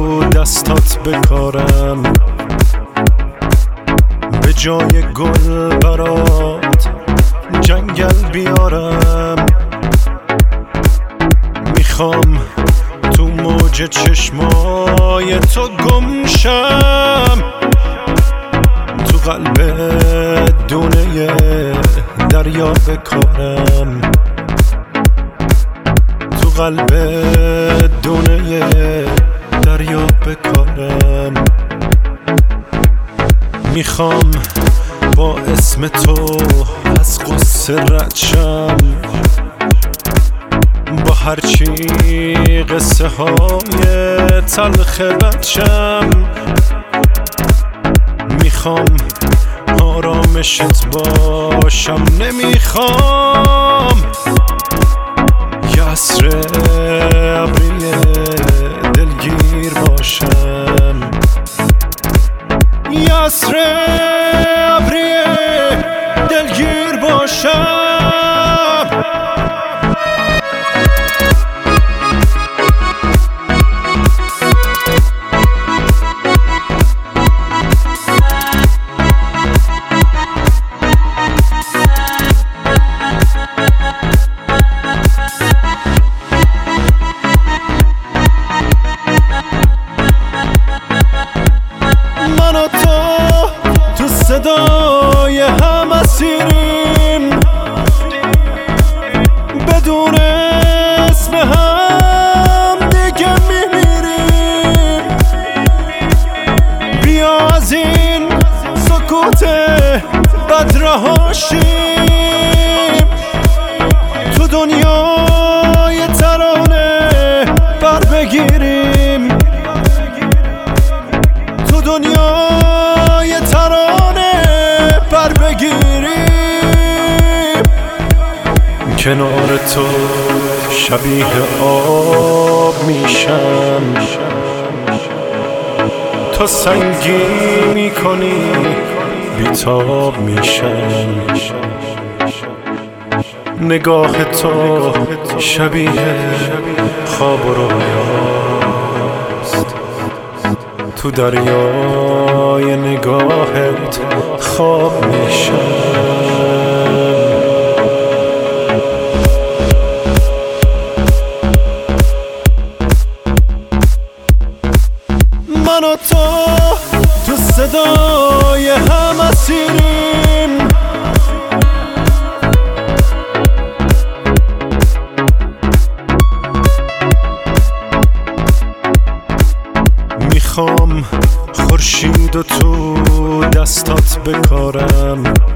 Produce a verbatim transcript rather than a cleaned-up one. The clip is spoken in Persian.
دستات بکارم، به جای گل برات جنگل بیارم. میخوام تو موج چشمای تو گم شم، تو قلب دونه دریا بکارم، تو قلب دونه دریا بکارم. میخوام با اسم تو از قصه رد شم، با هرچی قصه های تلخ بد شم. میخوام آرامشت باشم، نمیخوام یه عصر ابری دلگیر باشم، یه عصر ابری دلگیر باشم. من و تو تو صدای هم اسیریم، بدون اسم هم دیگه میمیریم. بیا از این سکوت بد رها شیم، تو دنیای ترانه بر بگیریم، تو دنیای ترانه بر بگیریم. کنار تو شبیه آب میشم، تو سنگی میکنی بیتاب میشم. نگاه تو شبیه خواب و رویاست، تو دریای نگاهت خواب میشم. من و تو تو صدای هم اسیریم، میخوام خورشید و تو دستات بکارم،